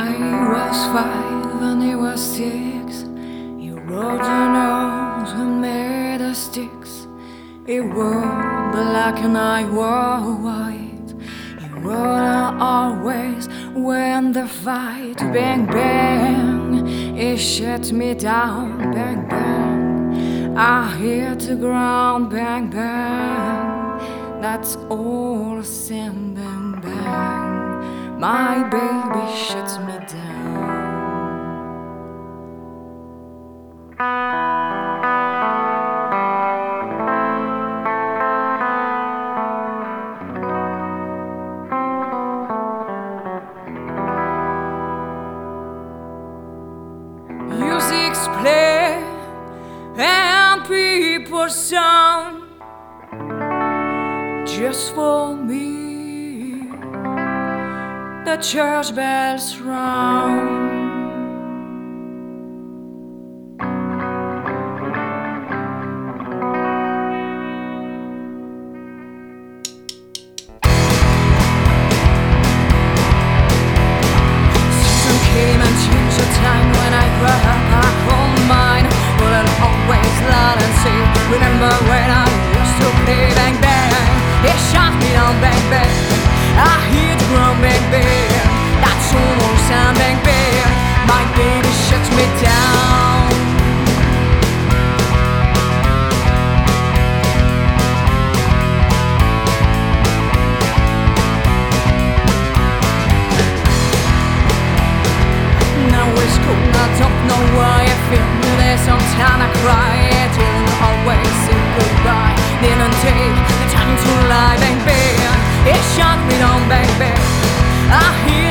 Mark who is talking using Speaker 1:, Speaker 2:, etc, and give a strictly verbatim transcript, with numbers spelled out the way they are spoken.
Speaker 1: I was five and he was six. He wrote your nose and made of sticks. He wore black and I wore white. He wrote always when the fight. Bang bang, he shut me down. Bang bang, I hit the ground. Bang bang, that's all. Sing bang bang, my baby shuts me down. Music's play and people sound just for me. The church bells round. Season came and changed the time when I brought back home mine. But I'll always lie and say, remember when I used to play bang bang? It shot me down bang bang. I hear the drum bang bang. That's almost sound bang bang. My baby shuts me down. Now it's cool, I don't know why I feel this. Sometimes I cry. I didn't always say goodbye. Didn't take the time to lie bang bang. It shot me down bang bang. I hear